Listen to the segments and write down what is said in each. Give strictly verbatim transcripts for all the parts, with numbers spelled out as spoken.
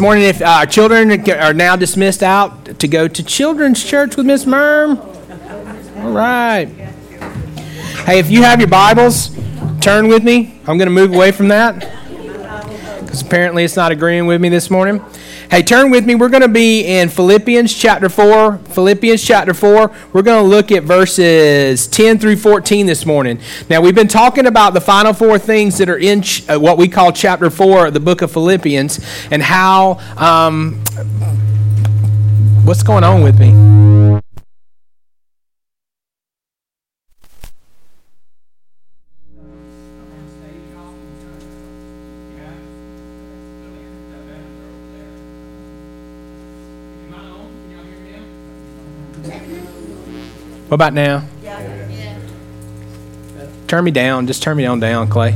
morning, if our children are now dismissed out to go to Children's Church with Miss Merm. All right. Hey, if you have your Bibles, turn with me. I'm going to move away from that because apparently it's not agreeing with me this morning. Hey, turn with me. We're going to be in Philippians chapter four. Philippians chapter four. We're going to look at verses ten through fourteen this morning. Now, we've been talking about the final four things that are in ch- uh, what we call chapter four of the book of Philippians and how, um, what's going on with me? What about now? Yeah. Yeah. Turn me down. Just turn me on down, Clay.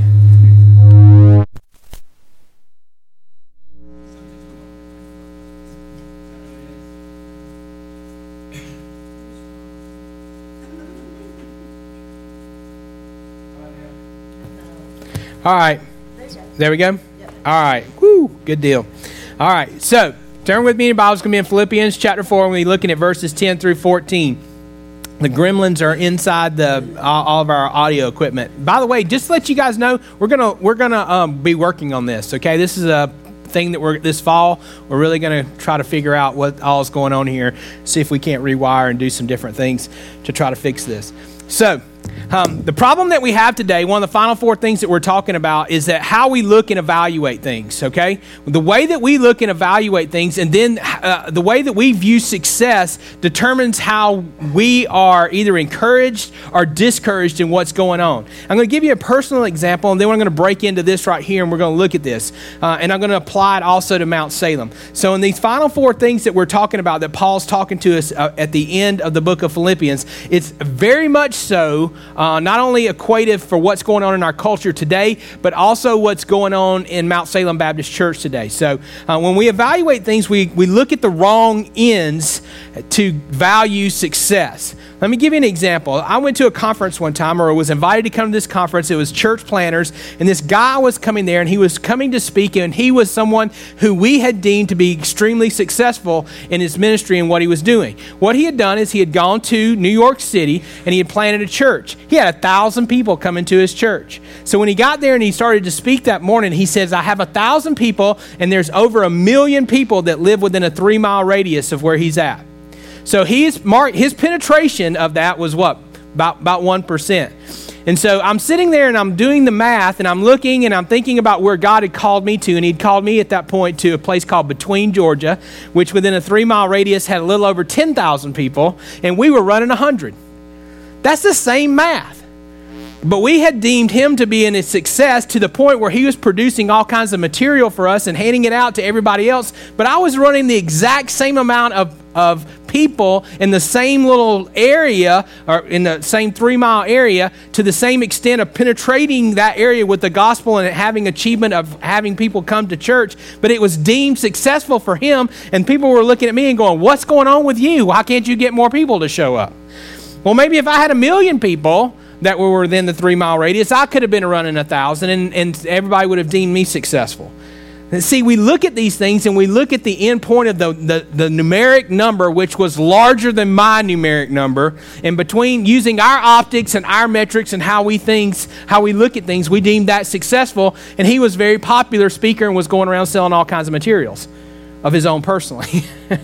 All right. There we go. All right. Woo. Good deal. All right. So turn with me in your Bible. It's going to be in Philippians chapter four. We're going to be looking at verses ten through fourteen. The gremlins are inside the all of our audio equipment. By the way, just to let you guys know, we're gonna we're gonna um, be working on this. Okay, this is a thing that we're this fall. We're really gonna try to figure out what all is going on here. See if we can't rewire and do some different things to try to fix this. So. Um, the problem that we have today, one of the final four things that we're talking about is that how we look and evaluate things, okay? The way that we look and evaluate things and then uh, the way that we view success determines how we are either encouraged or discouraged in what's going on. I'm going to give you a personal example and then we're going to break into this right here and we're going to look at this. Uh, and I'm going to apply it also to Mount Salem. So in these final four things that we're talking about that Paul's talking to us uh, at the end of the book of Philippians, it's very much so Uh, not only equative for what's going on in our culture today, but also what's going on in Mount Salem Baptist Church today. So uh, when we evaluate things, we, we look at the wrong ends to value success. Let me give you an example. I went to a conference one time, or was invited to come to this conference. It was church planners, and this guy was coming there, and he was coming to speak, and he was someone who we had deemed to be extremely successful in his ministry and what he was doing. What he had done is he had gone to New York City, and he had planted a church. He had a thousand people come into his church. So when he got there and he started to speak that morning, he says, I have a thousand people, and there's over a million people that live within a three-mile radius of where he's at. So he's marked, his penetration of that was what? About, about one percent. And so I'm sitting there and I'm doing the math and I'm looking and I'm thinking about where God had called me to. And he'd called me at that point to a place called Between, Georgia, which within a three-mile radius had a little over ten thousand people. And we were running one hundred. That's the same math. But we had deemed him to be in a success to the point where he was producing all kinds of material for us and handing it out to everybody else. But I was running the exact same amount of, of people in the same little area or in the same three-mile area to the same extent of penetrating that area with the gospel and having achievement of having people come to church. But it was deemed successful for him, and people were looking at me and going, what's going on with you? Why can't you get more people to show up? Well, maybe if I had a million people that were within the three-mile radius, I could have been running a thousand, and, and everybody would have deemed me successful. And see, we look at these things, and we look at the end point of the, the, the numeric number, which was larger than my numeric number, and between using our optics and our metrics and how we things, how we look at things, we deemed that successful, and he was a very popular speaker and was going around selling all kinds of materials of his own personally.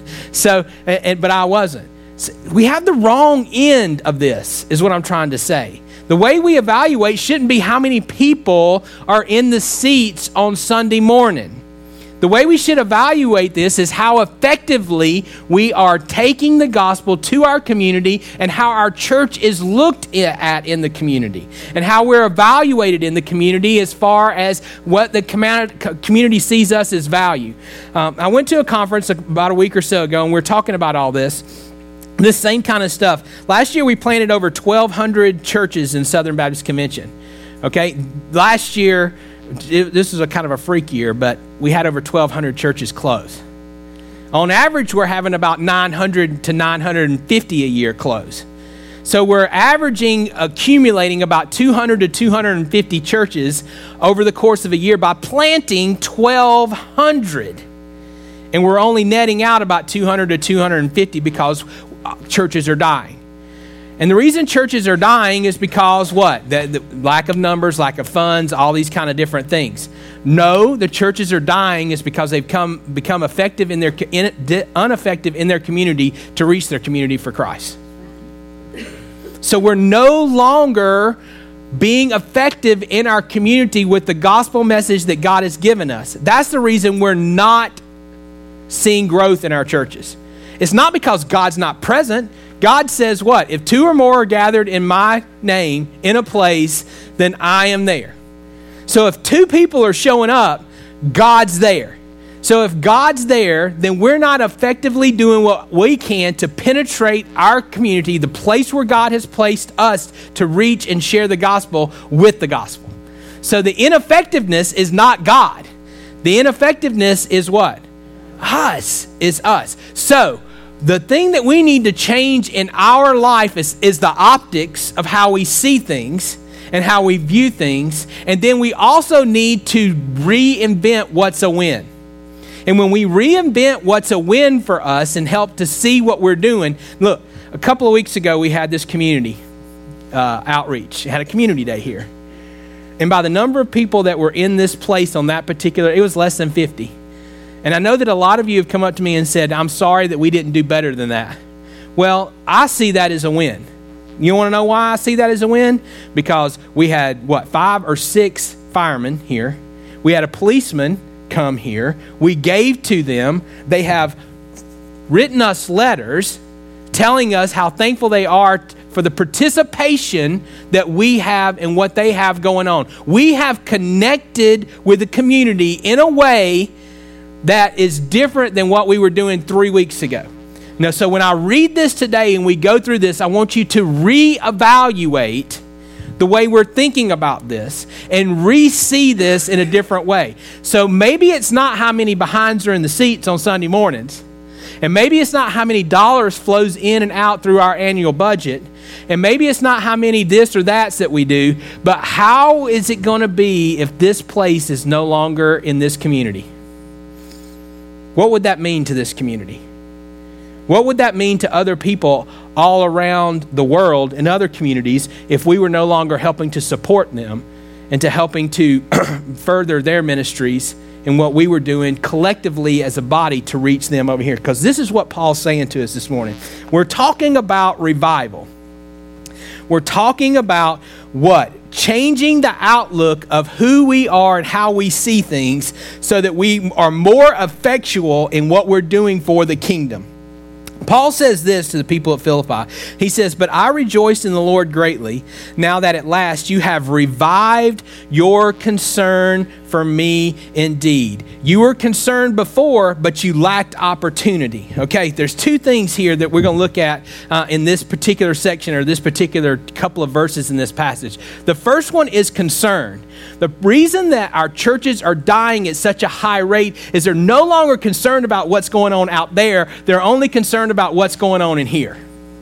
so, and, but I wasn't. We have the wrong end of this, is what I'm trying to say. The way we evaluate shouldn't be how many people are in the seats on Sunday morning. The way we should evaluate this is how effectively we are taking the gospel to our community and how our church is looked at in the community and how we're evaluated in the community as far as what the community sees us as value. Um, I went to a conference about a week or so ago, and we we're talking about all this. This same kind of stuff. Last year, we planted over twelve hundred churches in Southern Baptist Convention. Okay? Last year, it, this was a kind of a freak year, but we had over twelve hundred churches close. On average, we're having about nine hundred to nine hundred fifty a year close. So we're averaging, accumulating about two hundred to two hundred fifty churches over the course of a year by planting twelve hundred. And we're only netting out about two hundred to two hundred fifty because churches are dying. And the reason churches are dying is because what? The, the lack of numbers, lack of funds, all these kind of different things. No, the churches are dying is because they've come become effective in their in, ineffective in their community to reach their community for Christ. So we're no longer being effective in our community with the gospel message that God has given us. That's the reason we're not seeing growth in our churches. It's not because God's not present. God says what? If two or more are gathered in my name in a place, then I am there. So if two people are showing up, God's there. So if God's there, then we're not effectively doing what we can to penetrate our community, the place where God has placed us to reach and share the gospel with the gospel. So the ineffectiveness is not God. The ineffectiveness is what? Us. Is us. So the thing that we need to change in our life is, is the optics of how we see things and how we view things. And then we also need to reinvent what's a win. And when we reinvent what's a win for us and help to see what we're doing, look, a couple of weeks ago we had this community uh, outreach. We had a community day here. And by the number of people that were in this place on that particular, it was less than fifty. And I know that a lot of you have come up to me and said, I'm sorry that we didn't do better than that. Well, I see that as a win. You want to know why I see that as a win? Because we had, what, five or six firemen here. We had a policeman come here. We gave to them. They have written us letters telling us how thankful they are for the participation that we have in what they have going on. We have connected with the community in a way that is different than what we were doing three weeks ago. Now, so when I read this today and we go through this, I want you to reevaluate the way we're thinking about this and re-see this in a different way. So maybe it's not how many behinds are in the seats on Sunday mornings. And maybe it's not how many dollars flows in and out through our annual budget. And maybe it's not how many this or that's that we do. But how is it going to be if this place is no longer in this community? What would that mean to this community? What would that mean to other people all around the world and other communities if we were no longer helping to support them and to helping to further their ministries and what we were doing collectively as a body to reach them over here? Because this is what Paul's saying to us this morning. We're talking about revival. We're talking about what? Changing the outlook of who we are and how we see things so that we are more effectual in what we're doing for the kingdom. Paul says this to the people at Philippi. He says, but I rejoiced in the Lord greatly, now that at last you have revived your concern for me indeed. You were concerned before, but you lacked opportunity. Okay, there's two things here that we're going to look at uh, in this particular section or this particular couple of verses in this passage. The first one is concern. The reason that our churches are dying at such a high rate is they're no longer concerned about what's going on out there. They're only concerned about what's going on in here.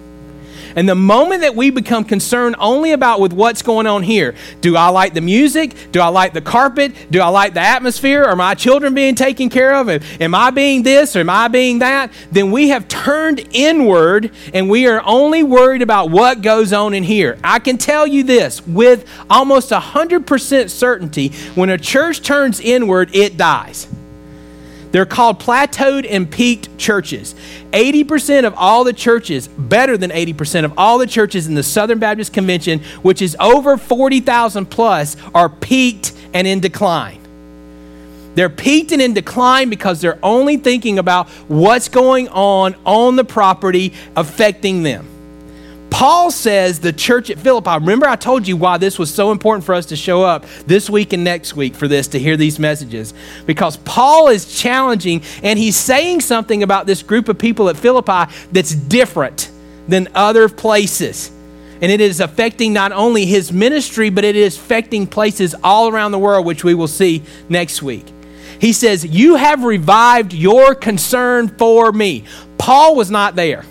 And the moment that we become concerned only about with what's going on here, do I like the music? Do I like the carpet? Do I like the atmosphere? Are my children being taken care of? Am I being this or am I being that? Then we have turned inward and we are only worried about what goes on in here. I can tell you this with almost one hundred percent certainty, when a church turns inward, it dies. They're called plateaued and peaked churches. eighty percent of all the churches, better than eighty percent of all the churches in the Southern Baptist Convention, which is over forty thousand plus, are peaked and in decline. They're peaked and in decline because they're only thinking about what's going on on the property affecting them. Paul says the church at Philippi, remember I told you why this was so important for us to show up this week and next week for this, to hear these messages. Because Paul is challenging and he's saying something about this group of people at Philippi that's different than other places. And it is affecting not only his ministry, but it is affecting places all around the world, which we will see next week. He says, you have revived your concern for me. Paul was not there,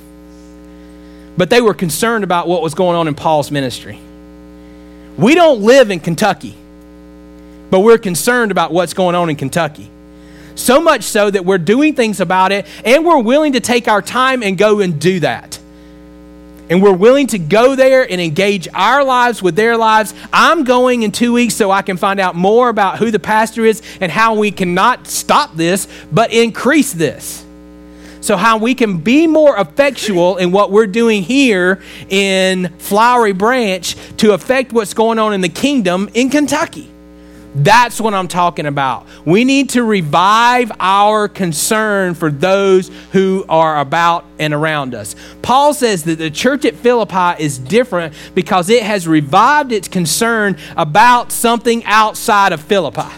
but they were concerned about what was going on in Paul's ministry. We don't live in Kentucky, but we're concerned about what's going on in Kentucky. So much so that we're doing things about it, and we're willing to take our time and go and do that. And we're willing to go there and engage our lives with their lives. I'm going in two weeks so I can find out more about who the pastor is and how we can not stop this, but increase this. So how we can be more effectual in what we're doing here in Flowery Branch to affect what's going on in the kingdom in Kentucky. That's what I'm talking about. We need to revive our concern for those who are about and around us. Paul says that the church at Philippi is different because it has revived its concern about something outside of Philippi.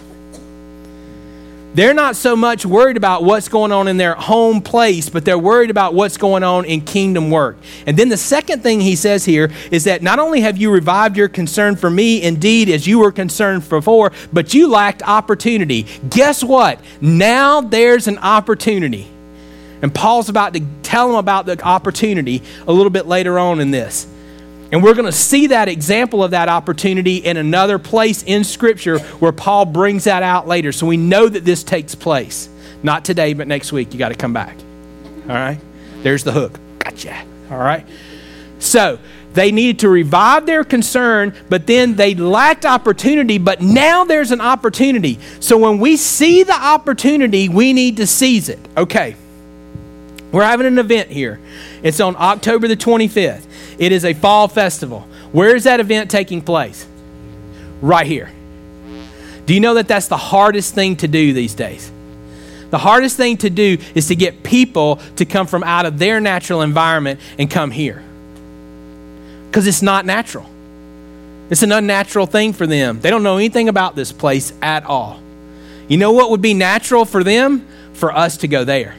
They're not so much worried about what's going on in their home place, but they're worried about what's going on in kingdom work. And then the second thing he says here is that not only have you revived your concern for me, indeed, as you were concerned before, but you lacked opportunity. Guess what? Now there's an opportunity. And Paul's about to tell them about the opportunity a little bit later on in this. And we're going to see that example of that opportunity in another place in Scripture where Paul brings that out later. So we know that this takes place. Not today, but next week. You got to come back. All right? There's the hook. Gotcha. All right? So they needed to revive their concern, but then they lacked opportunity, but now there's an opportunity. So when we see the opportunity, we need to seize it. Okay. We're having an event here. It's on October the twenty-fifth. It is a fall festival. Where is that event taking place? Right here. Do you know that that's the hardest thing to do these days? The hardest thing to do is to get people to come from out of their natural environment and come here. Because it's not natural. It's an unnatural thing for them. They don't know anything about this place at all. You know what would be natural for them? For us to go there.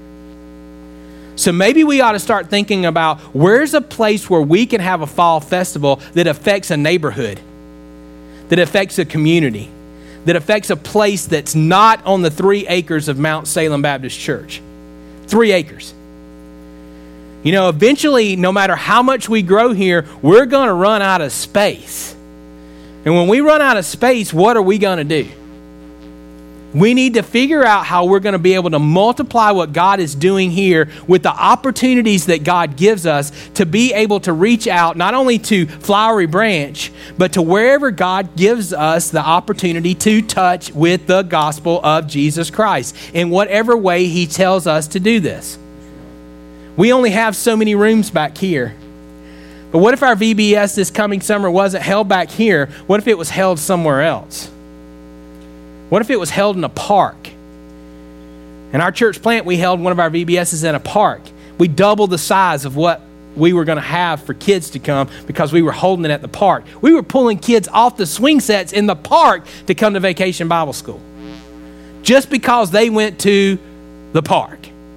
So maybe we ought to start thinking about where's a place where we can have a fall festival that affects a neighborhood, that affects a community, that affects a place that's not on the three acres of Mount Salem Baptist Church. Three acres. You know, eventually, no matter how much we grow here, we're going to run out of space. And when we run out of space, what are we going to do? We need to figure out how we're going to be able to multiply what God is doing here with the opportunities that God gives us to be able to reach out not only to Flowery Branch, but to wherever God gives us the opportunity to touch with the gospel of Jesus Christ in whatever way He tells us to do this. We only have so many rooms back here. But what if our V B S this coming summer wasn't held back here? What if it was held somewhere else? What if it was held in a park? In our church plant, we held one of our V B S's in a park. We doubled the size of what we were going to have for kids to come because we were holding it at the park. We were pulling kids off the swing sets in the park to come to Vacation Bible School just because they went to the park.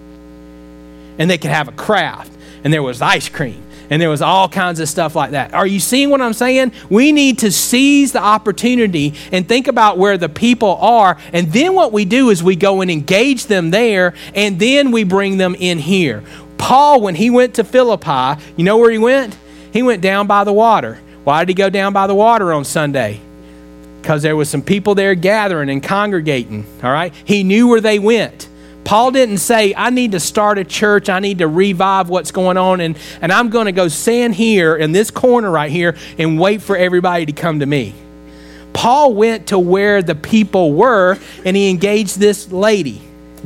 And they could have a craft, and there was ice cream, and there was all kinds of stuff like that. Are you seeing what I'm saying? We need to seize the opportunity and think about where the people are. And then what we do is we go and engage them there, and then we bring them in here. Paul, when he went to Philippi, you know where he went? He went down by the water. Why did he go down by the water on Sunday? Because there was some people there gathering and congregating, all right? He knew where they went. Paul didn't say, I need to start a church. I need to revive what's going on. And, and I'm going to go stand here in this corner right here and wait for everybody to come to me. Paul went to where the people were, and he engaged this lady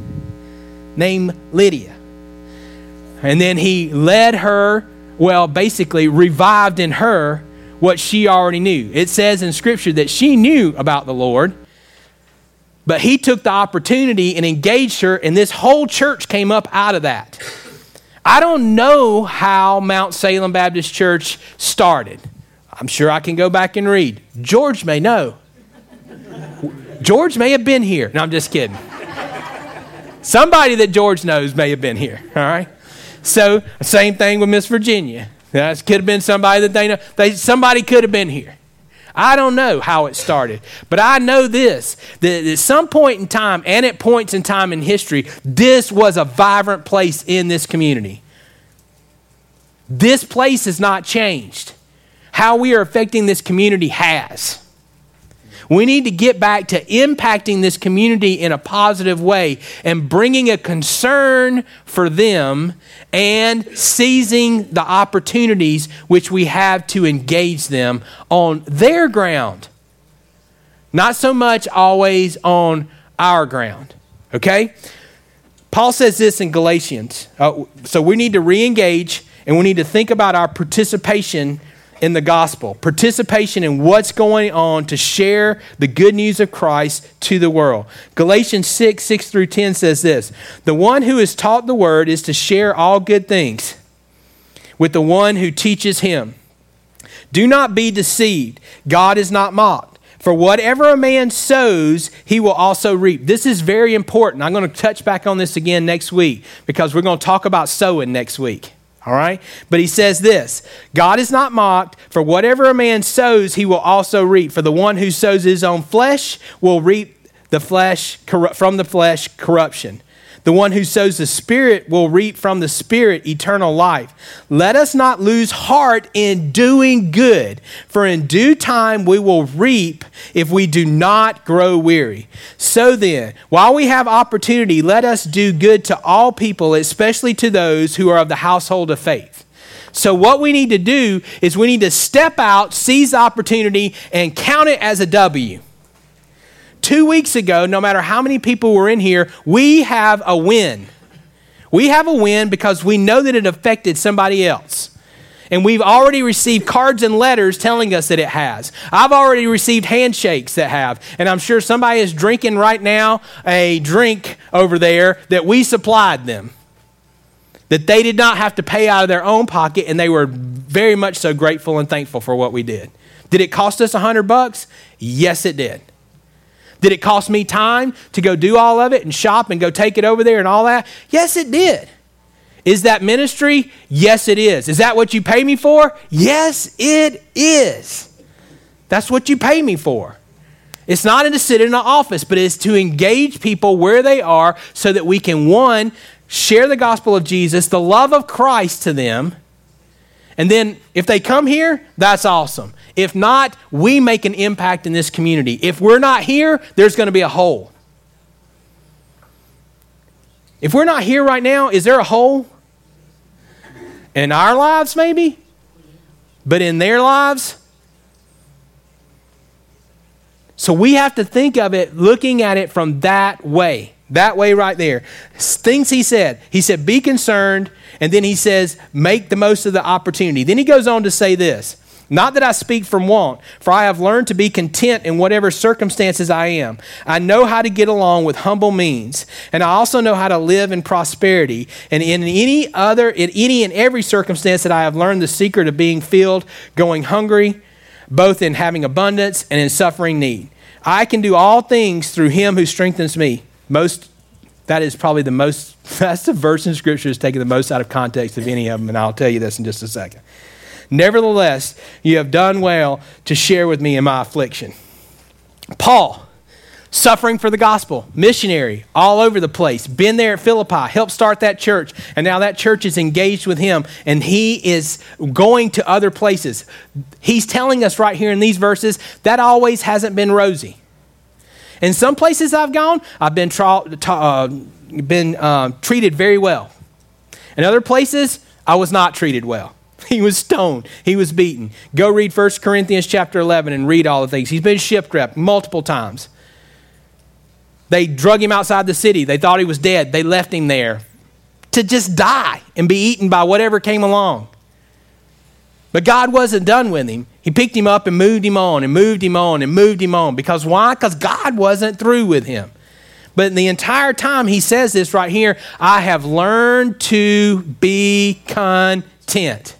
named Lydia. And then he led her, well, basically revived in her what she already knew. It says in Scripture that she knew about the Lord, but he took the opportunity and engaged her, and this whole church came up out of that. I don't know how Mount Salem Baptist Church started. I'm sure I can go back and read. George may know. George may have been here. No, I'm just kidding. Somebody that George knows may have been here, all right? So, same thing with Miss Virginia. That could have been somebody that they know. They, somebody could have been here. I don't know how it started, but I know this, that at some point in time and at points in time in history, this was a vibrant place in this community. This place has not changed. How we are affecting this community has. We need to get back to impacting this community in a positive way and bringing a concern for them and seizing the opportunities which we have to engage them on their ground. Not so much always on our ground. Okay? Paul says this in Galatians. Uh, so we need to re-engage and we need to think about our participation in the gospel, participation in what's going on to share the good news of Christ to the world. Galatians six, six through ten says this: the one who is taught the word is to share all good things with the one who teaches him. Do not be deceived. God is not mocked. For whatever a man sows, he will also reap. This is very important. I'm going to touch back on this again next week because we're going to talk about sowing next week. All right? But he says this: God is not mocked, for whatever a man sows, he will also reap. For the one who sows his own flesh will reap the flesh from the flesh corruption. The one who sows the Spirit will reap from the Spirit eternal life. Let us not lose heart in doing good, for in due time we will reap if we do not grow weary. So then, while we have opportunity, let us do good to all people, especially to those who are of the household of faith. So what we need to do is we need to step out, seize the opportunity, and count it as a W. Two weeks ago, no matter how many people were in here, we have a win. We have a win because we know that it affected somebody else. And we've already received cards and letters telling us that it has. I've already received handshakes that have. And I'm sure somebody is drinking right now a drink over there that we supplied them, that they did not have to pay out of their own pocket, and they were very much so grateful and thankful for what we did. Did it cost us a hundred bucks? Yes, it did. Did it cost me time to go do all of it and shop and go take it over there and all that? Yes, it did. Is that ministry? Yes, it is. Is that what you pay me for? Yes, it is. That's what you pay me for. It's not to sit in an office, but it's to engage people where they are so that we can, one, share the gospel of Jesus, the love of Christ to them. And then if they come here, that's awesome. If not, we make an impact in this community. If we're not here, there's going to be a hole. If we're not here right now, is there a hole? In our lives, maybe? But in their lives? So we have to think of it, looking at it from that way. That way right there. Things he said. He said, be concerned. And then he says, make the most of the opportunity. Then he goes on to say this: not that I speak from want, for I have learned to be content in whatever circumstances I am. I know how to get along with humble means, and I also know how to live in prosperity. And in any other, in any and every circumstance that I have learned the secret of being filled, going hungry, both in having abundance and in suffering need. I can do all things through him who strengthens me. Most, that is probably the most, that's the verse in Scripture that's taken the most out of context of any of them, and I'll tell you this in just a second. Nevertheless, you have done well to share with me in my affliction. Paul, suffering for the gospel, missionary, all over the place, been there at Philippi, helped start that church, and now that church is engaged with him, and he is going to other places. He's telling us right here in these verses, that always hasn't been rosy. In some places I've gone, I've been, tra- uh, been uh, treated very well. In other places, I was not treated well. He was stoned. He was beaten. Go read First Corinthians chapter eleven and read all the things. He's been shipwrecked multiple times. They drug him outside the city. They thought he was dead. They left him there to just die and be eaten by whatever came along. But God wasn't done with him. He picked him up and moved him on and moved him on and moved him on. Because why? Because God wasn't through with him. But the entire time he says this right here, I have learned to be content.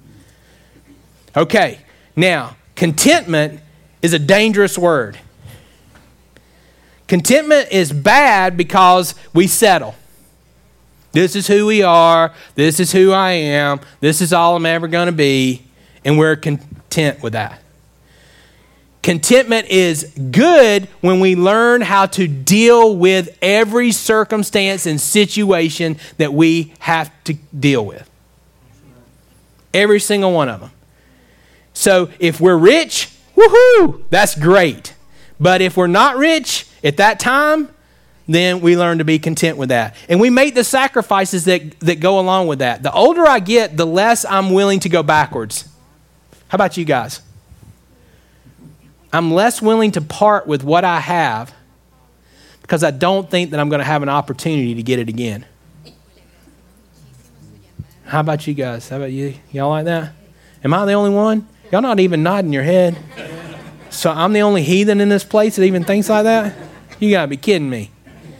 Okay, now, contentment is a dangerous word. Contentment is bad because we settle. This is who we are. This is who I am. This is all I'm ever going to be. And we're content with that. Contentment is good when we learn how to deal with every circumstance and situation that we have to deal with. Every single one of them. So if we're rich, woohoo, that's great. But if we're not rich at that time, then we learn to be content with that. And we make the sacrifices that, that go along with that. The older I get, the less I'm willing to go backwards. How about you guys? I'm less willing to part with what I have because I don't think that I'm going to have an opportunity to get it again. How about you guys? How about you? Y'all like that? Am I the only one? Y'all not even nodding your head. So I'm the only heathen in this place that even thinks like that? You got to be kidding me.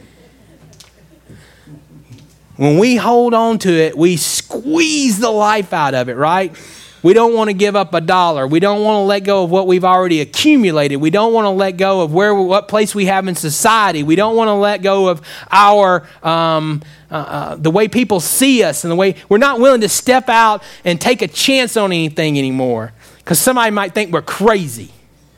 When we hold on to it, we squeeze the life out of it, right? We don't want to give up a dollar. We don't want to let go of what we've already accumulated. We don't want to let go of where what place we have in society. We don't want to let go of our um, uh, uh, the way people see us and the way we're not willing to step out and take a chance on anything anymore because somebody might think we're crazy.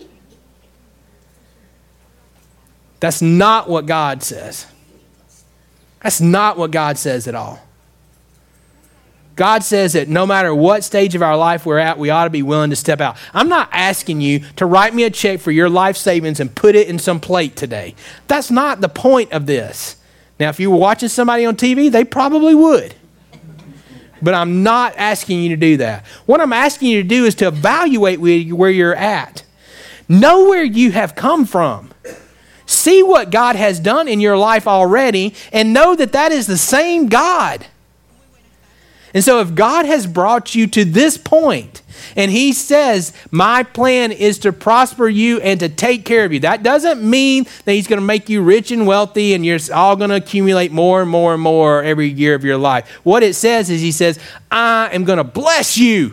That's not what God says. That's not what God says at all. God says that no matter what stage of our life we're at, we ought to be willing to step out. I'm not asking you to write me a check for your life savings and put it in some plate today. That's not the point of this. Now, if you were watching somebody on T V, they probably would. But I'm not asking you to do that. What I'm asking you to do is to evaluate where you're at. Know where you have come from. See what God has done in your life already and know that that is the same God. And so if God has brought you to this point and he says, my plan is to prosper you and to take care of you, that doesn't mean that he's going to make you rich and wealthy and you're all going to accumulate more and more and more every year of your life. What it says is he says, I am going to bless you.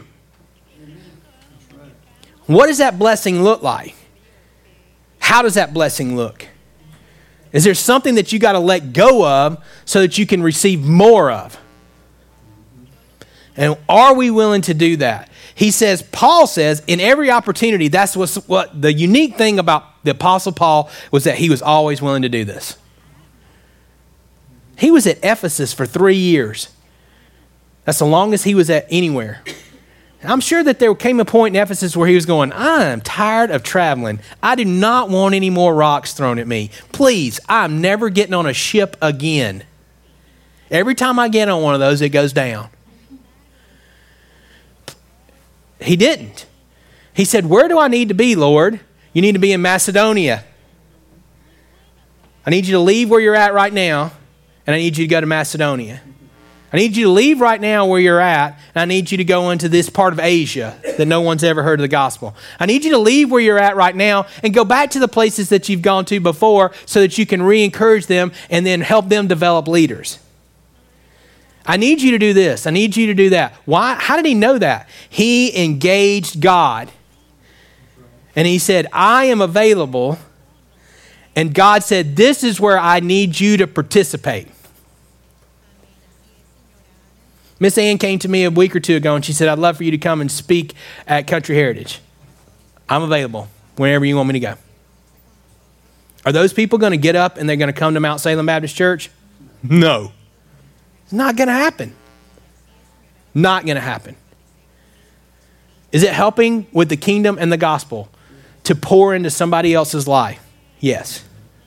What does that blessing look like? How does that blessing look? Is there something that you got to let go of so that you can receive more of? And are we willing to do that? He says, Paul says, in every opportunity, that's what's, what the unique thing about the Apostle Paul was that he was always willing to do this. He was at Ephesus for three years. That's the longest he was at anywhere. I'm sure that there came a point in Ephesus where he was going, I'm tired of traveling. I do not want any more rocks thrown at me. Please, I'm never getting on a ship again. Every time I get on one of those, it goes down. He didn't. He said, where do I need to be, Lord? You need to be in Macedonia. I need you to leave where you're at right now, and I need you to go to Macedonia. I need you to leave right now where you're at, and I need you to go into this part of Asia that no one's ever heard of the gospel. I need you to leave where you're at right now and go back to the places that you've gone to before so that you can re-encourage them and then help them develop leaders. I need you to do this. I need you to do that. Why? How did he know that? He engaged God. And he said, I am available. And God said, this is where I need you to participate. Miss Ann came to me a week or two ago and she said, I'd love for you to come and speak at Country Heritage. I'm available whenever you want me to go. Are those people going to get up and they're going to come to Mount Salem Baptist Church? No. It's not going to happen. Not going to happen. Is it helping with the kingdom and the gospel to pour into somebody else's life? Yes.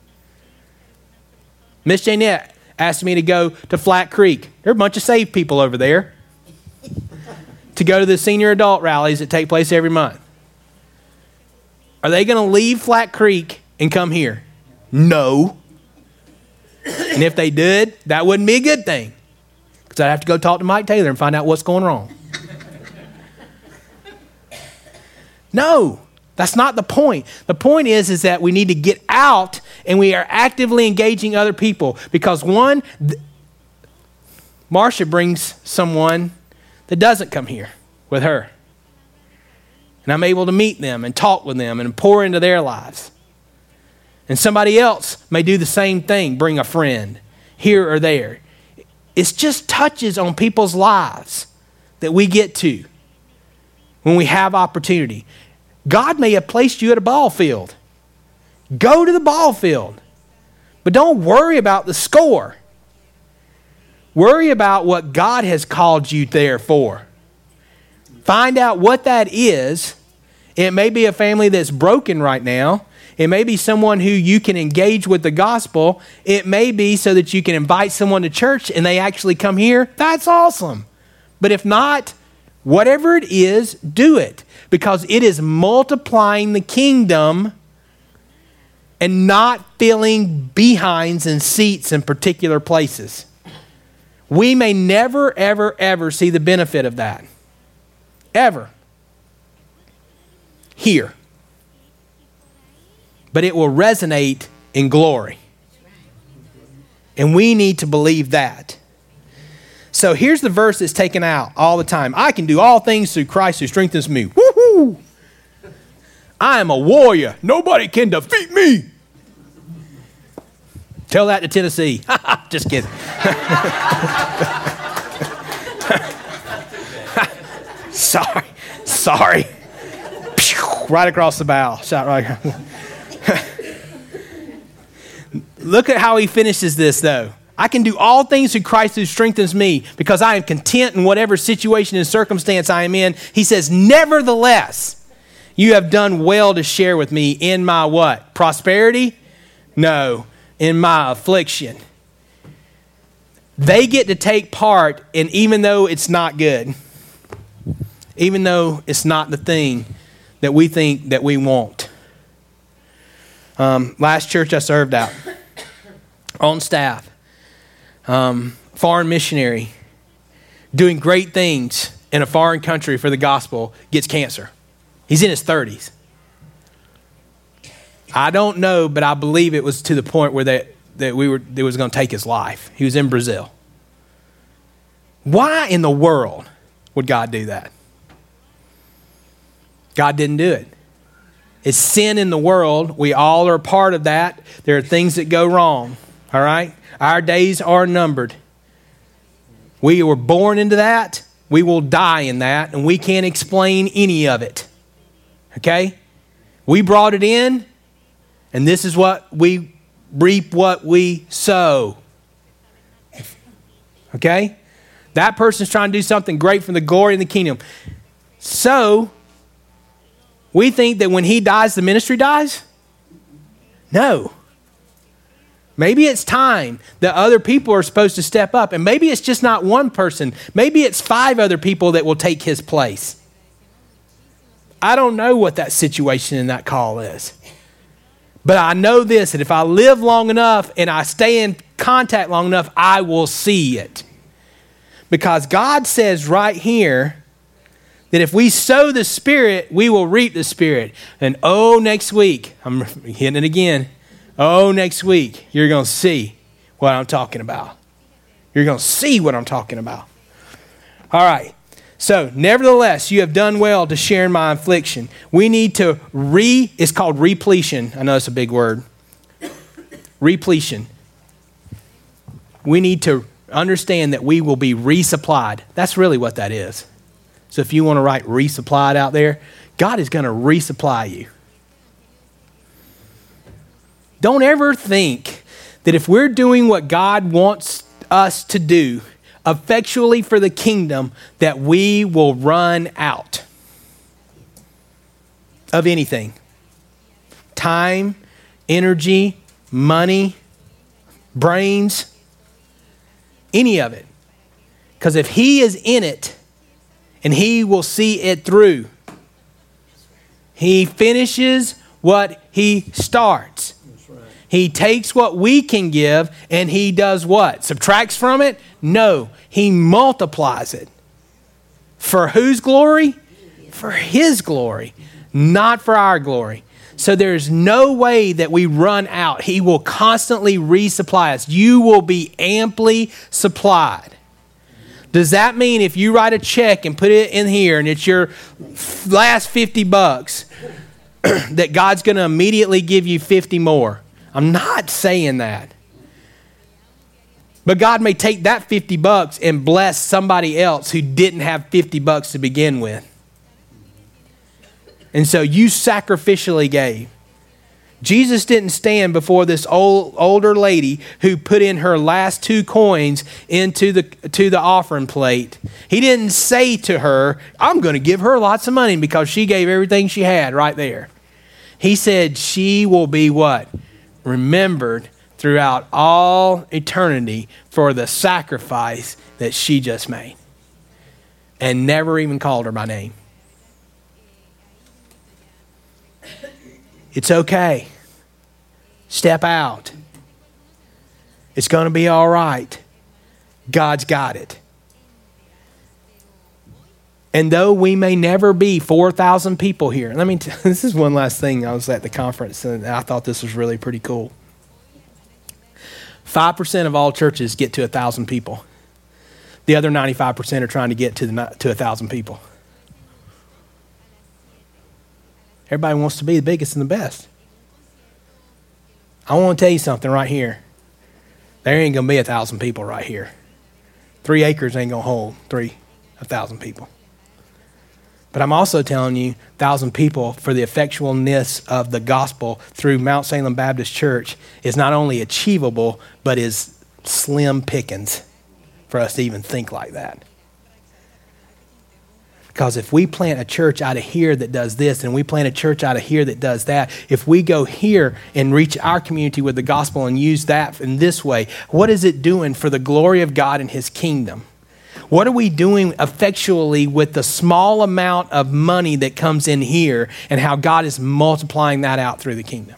Miss Jeanette asked me to go to Flat Creek. There are a bunch of saved people over there. To go to the senior adult rallies that take place every month. Are they going to leave Flat Creek and come here? No. And if they did, that wouldn't be a good thing. Because I'd have to go talk to Mike Taylor and find out what's going wrong. No, that's not the point. The point is, is that we need to get out and we are actively engaging other people. Because one, th- Marcia brings someone that doesn't come here with her. And I'm able to meet them and talk with them and pour into their lives. And somebody else may do the same thing, bring a friend here or there. It's just touches on people's lives that we get to when we have opportunity. God may have placed you at a ball field. Go to the ball field. But don't worry about the score. Worry about what God has called you there for. Find out what that is. It may be a family that's broken right now. It may be someone who you can engage with the gospel. It may be so that you can invite someone to church and they actually come here. That's awesome. But if not, whatever it is, do it, because it is multiplying the kingdom and not filling behinds and seats in particular places. We may never, ever, ever see the benefit of that. Ever. Here. But it will resonate in glory. And we need to believe that. So here's the verse that's taken out all the time. I can do all things through Christ who strengthens me. Woohoo! I am a warrior. Nobody can defeat me. Tell that to Tennessee. Just kidding. Sorry. Sorry. Right across the bow. Shout right. Look at how he finishes this, though. I can do all things through Christ who strengthens me, because I am content in whatever situation and circumstance I am in. He says, nevertheless, you have done well to share with me in my what? Prosperity? No, in my affliction. They get to take part, and even though it's not good, even though it's not the thing that we think that we want. Um, last church I served out, on staff, um, foreign missionary, doing great things in a foreign country for the gospel, gets cancer. He's in his thirties. I don't know, but I believe it was to the point where that, that we were, it was going to take his life. He was in Brazil. Why in the world would God do that? God didn't do it. It's sin in the world. We all are a part of that. There are things that go wrong. All right? Our days are numbered. We were born into that. We will die in that. And we can't explain any of it. Okay? We brought it in. And this is what we reap, what we sow. Okay? That person's trying to do something great for the glory of the kingdom. So, we think that when he dies, the ministry dies? No. Maybe it's time that other people are supposed to step up. And maybe it's just not one person. Maybe it's five other people that will take his place. I don't know what that situation and that call is. But I know this, that if I live long enough and I stay in contact long enough, I will see it. Because God says right here that if we sow the Spirit, we will reap the Spirit. And oh, next week, I'm hitting it again. Oh, next week, you're going to see what I'm talking about. You're going to see what I'm talking about. All right. So, nevertheless, you have done well to share in my affliction. We need to re, it's called repletion. I know it's a big word. Repletion. We need to understand that we will be resupplied. That's really what that is. So if you want to write resupplied out there, God is going to resupply you. Don't ever think that if we're doing what God wants us to do effectually for the kingdom, that we will run out of anything. Time, energy, money, brains, any of it. Because if he is in it, and he will see it through. He finishes what he starts. Right. He takes what we can give and he does what? Subtracts from it? No. He multiplies it. For whose glory? For his glory, not for our glory. So there's no way that we run out. He will constantly resupply us. You will be amply supplied. Does that mean if you write a check and put it in here and it's your last fifty bucks that God's going to immediately give you fifty more? I'm not saying that. But God may take that fifty bucks and bless somebody else who didn't have fifty bucks to begin with. And so you sacrificially gave. Jesus didn't stand before this old older lady who put in her last two coins into the to the offering plate. He didn't say to her, I'm going to give her lots of money because she gave everything she had right there. He said she will be what? Remembered throughout all eternity for the sacrifice that she just made. And never even called her by name. It's okay. Step out. It's going to be all right. God's got it. And though we may never be four thousand people here, let me t- this is one last thing. I was at the conference and I thought this was really pretty cool. five percent of all churches get to one thousand people. The other ninety-five percent are trying to get to the, to one thousand people. Everybody wants to be the biggest and the best. I want to tell you something right here. There ain't going to be a thousand people right here. Three acres ain't going to hold three, a thousand people. But I'm also telling you, thousand people for the effectualness of the gospel through Mount Salem Baptist Church is not only achievable, but is slim pickings for us to even think like that. Because if we plant a church out of here that does this, and we plant a church out of here that does that, if we go here and reach our community with the gospel and use that in this way, what is it doing for the glory of God and his kingdom? What are we doing effectually with the small amount of money that comes in here and how God is multiplying that out through the kingdom?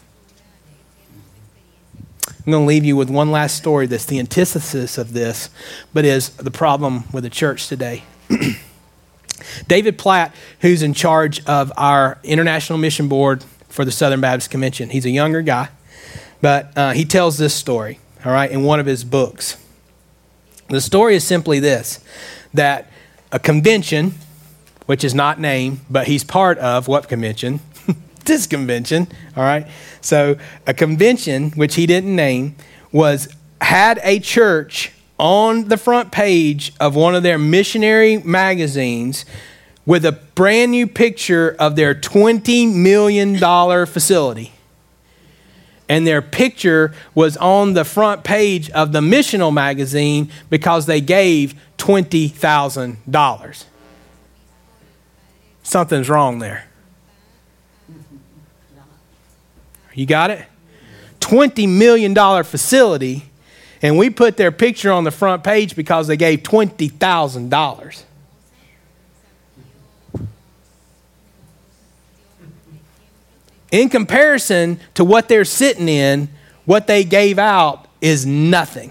I'm going to leave you with one last story that's the antithesis of this, but is the problem with the church today. David Platt, who's in charge of our International Mission Board for the Southern Baptist Convention, he's a younger guy, but uh, he tells this story, all right, in one of his books. The story is simply this, that a convention, which is not named, but he's part of what convention? This convention, all right? So a convention, which he didn't name, was had a church on the front page of one of their missionary magazines with a brand new picture of their twenty million dollars facility. And their picture was on the front page of the missional magazine because they gave twenty thousand dollars. Something's wrong there. You got it? twenty million dollars facility, and we put their picture on the front page because they gave twenty thousand dollars. In comparison to what they're sitting in, what they gave out is nothing.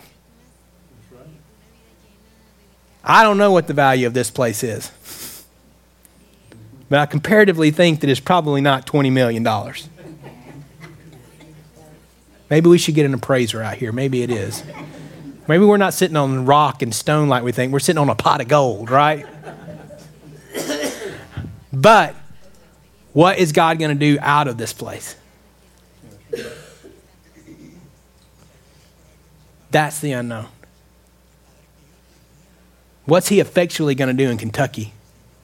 I don't know what the value of this place is, but I comparatively think that it's probably not twenty million dollars. Maybe we should get an appraiser out here. Maybe it is. Maybe we're not sitting on rock and stone like we think. We're sitting on a pot of gold, right? But what is God going to do out of this place? That's the unknown. What's he effectually going to do in Kentucky?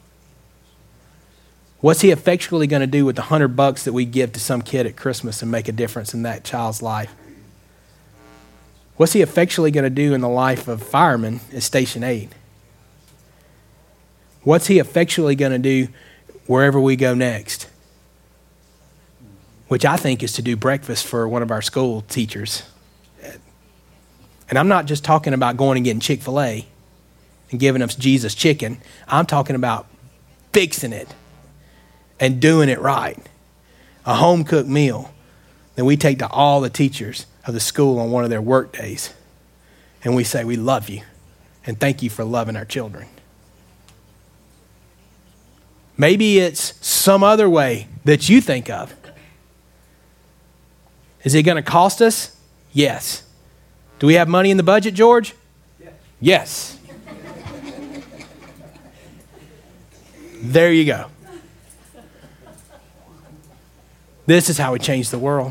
What's he effectually going to do with the hundred bucks that we give to some kid at Christmas and make a difference in that child's life? What's he effectually going to do in the life of firemen at Station eight? What's he effectually going to do wherever we go next? Which I think is to do breakfast for one of our school teachers. And I'm not just talking about going and getting Chick-fil-A and giving them Jesus chicken. I'm talking about fixing it and doing it right. A home-cooked meal that we take to all the teachers of the school on one of their work days. And we say, we love you and thank you for loving our children. Maybe it's some other way that you think of. Is it going to cost us? Yes. Do we have money in the budget, George? Yes. Yes. There you go. This is how we change the world.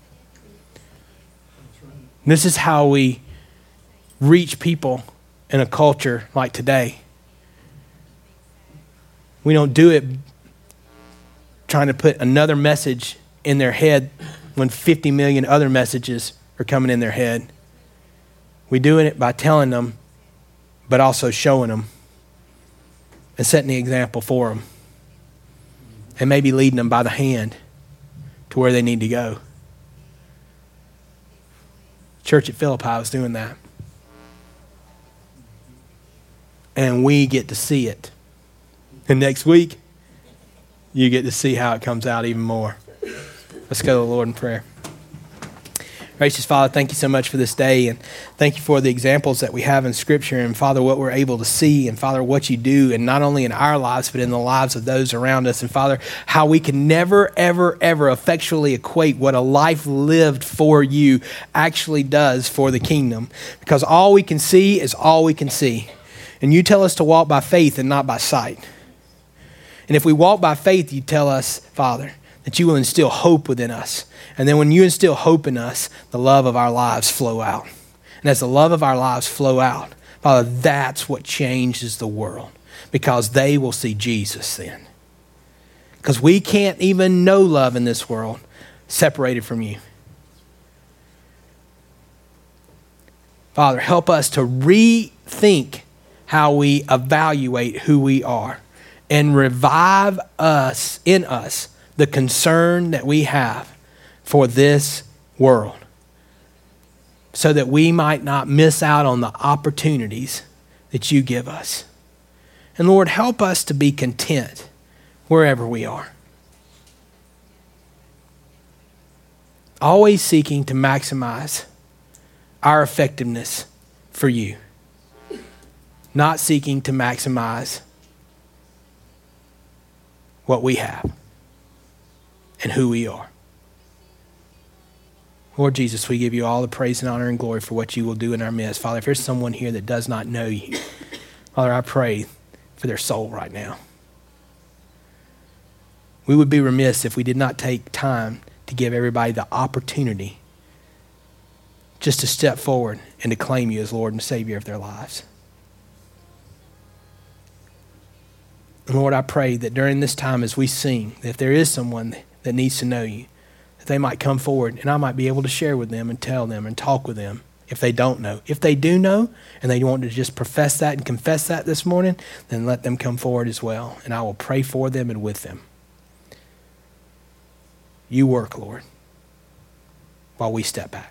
This is how we reach people in a culture like today. We don't do it trying to put another message in their head when fifty million other messages are coming in their head. We're doing it by telling them, but also showing them and setting the example for them. And maybe leading them by the hand to where they need to go. Church at Philippi was doing that. And we get to see it. And next week, you get to see how it comes out even more. Let's go to the Lord in prayer. Gracious Father, thank you so much for this day, and thank you for the examples that we have in Scripture, and Father, what we're able to see, and Father, what you do, and not only in our lives, but in the lives of those around us, and Father, how we can never, ever, ever effectually equate what a life lived for you actually does for the kingdom, because all we can see is all we can see, and you tell us to walk by faith and not by sight. And if we walk by faith, you tell us, Father, that you will instill hope within us. And then when you instill hope in us, the love of our lives flow out. And as the love of our lives flow out, Father, that's what changes the world. Because they will see Jesus then. Because we can't even know love in this world separated from you. Father, help us to rethink how we evaluate who we are. And revive us, in us, the concern that we have for this world, so that we might not miss out on the opportunities that you give us. And Lord, help us to be content wherever we are. Always seeking to maximize our effectiveness for you. Not seeking to maximize what we have and who we are. Lord Jesus, we give you all the praise and honor and glory for what you will do in our midst. Father, if there's someone here that does not know you, Father, I pray for their soul right now. We would be remiss if we did not take time to give everybody the opportunity just to step forward and to claim you as Lord and Savior of their lives. And Lord, I pray that during this time as we sing, that if there is someone that needs to know you, that they might come forward and I might be able to share with them and tell them and talk with them if they don't know. If they do know and they want to just profess that and confess that this morning, then let them come forward as well. And I will pray for them and with them. You work, Lord, while we step back.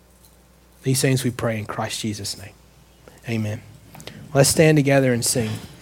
These things we pray in Christ Jesus' name. Amen. Let's stand together and sing.